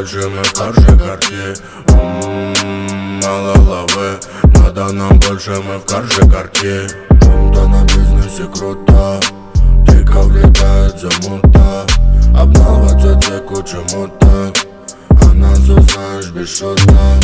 больше мы в карже карте. Мало лавы, надо нам больше мы в карже карте. Чем-то на бизнесе круто, дико влетает замута. Обноваться теку чему-то, а нас узнаешь без шута.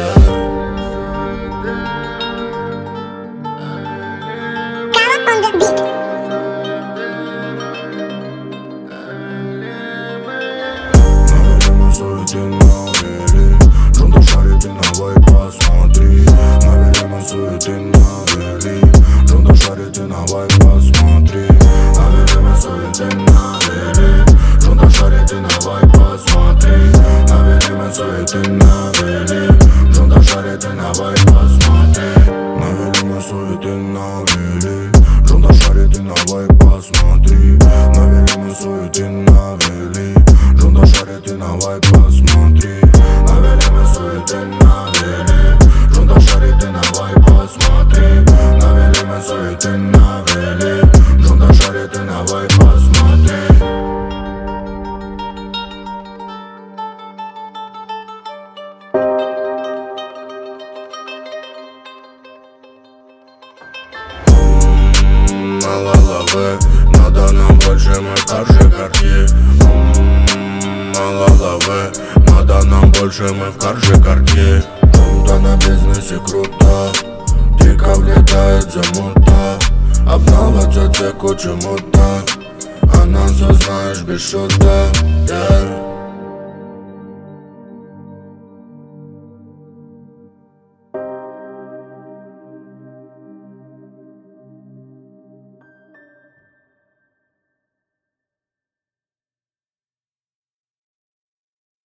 Суеты навели, жонда шарит и на вайп посмотри. Навели мы суеты навели, жонда шарит и на вайп посмотри. Навели мы суеты навели, жонда шарит и на вайп посмотри. Навели мы суеты навели, жонда шарит и на вайп посмотри. Навели мы суеты навели, жонда шарит и на вайп посмотри. Навели мы суеты навели, жонда шарит и на вайп посмотри. Навели мы суеты навели, жонда шарит и на вайп посмотри. Навели мы суеты навели, жонда шарит и на вайп посмотри. Мало лавы, надо нам больше мы в карже карте. Мало лавы, надо нам больше мы в карже карте. Чем-то на бизнесе круто, дико влетает замута. Обноваться теку чему-то, а нас узнаешь без шута.